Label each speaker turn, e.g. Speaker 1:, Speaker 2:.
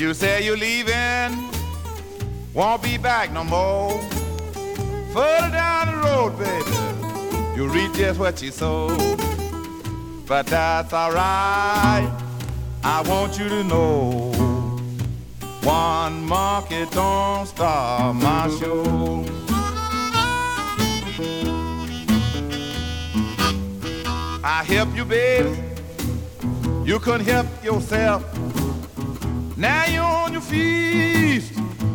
Speaker 1: You say you're leaving, won't be back no more. Further down the road, baby, you reap just what you sow. But that's alright, I want you to know, one monkey don't stop my show. I help you, baby, you couldn't help yourself. Now you're on your feet,